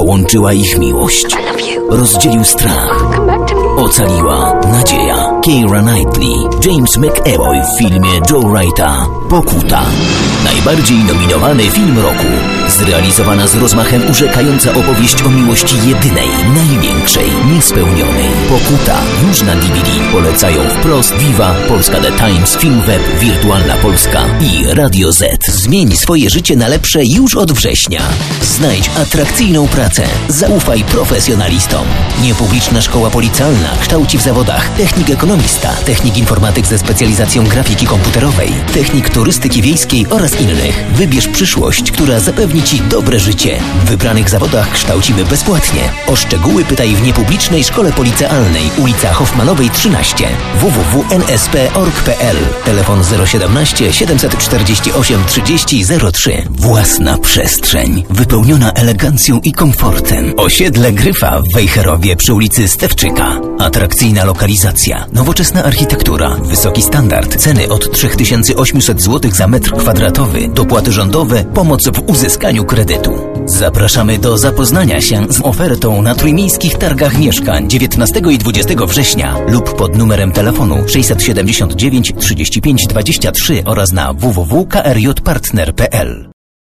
Połączyła ich miłość. Rozdzielił strach. Ocaliła nadzieja. Keira Knightley, James McAvoy w filmie Joe Wrighta Pokuta. Najbardziej nominowany film roku. Zrealizowana z rozmachem urzekająca opowieść o miłości jedynej, największej, niespełnionej. Pokuta już na DVD. Polecają wprost Viva, Polska The Times, Film Web, Wirtualna Polska i Radio Z. Zmień swoje życie na lepsze już od września. Znajdź atrakcyjną pracę. Zaufaj profesjonalistom. Niepubliczna szkoła policjalna kształci w zawodach technik ekonomista, technik informatyk ze specjalizacją grafiki komputerowej, technik turystyki wiejskiej oraz innych. Wybierz przyszłość, która zapewni Ci dobre życie. W wybranych zawodach kształcimy bezpłatnie. O szczegóły pytaj w niepublicznej szkole policjalnej, ulica Hoffmanowej 13, www.nsp.org.pl, telefon 017 748 30 03. Własna przestrzeń, wypełniona elegancją i komfortem. Osiedle Gryfa w Wejherowie przy ulicy Stewczyka. Atrakcyjna lokalizacja, nowoczesna architektura, wysoki standard, ceny od 3800 zł za metr kwadratowy, dopłaty rządowe, pomoc w uzyskaniu kredytu. Zapraszamy do zapoznania się z ofertą na Trójmiejskich Targach Mieszkań 19 i 20 września lub pod numerem telefonu 679 35 23 oraz na www.krjpartner.pl.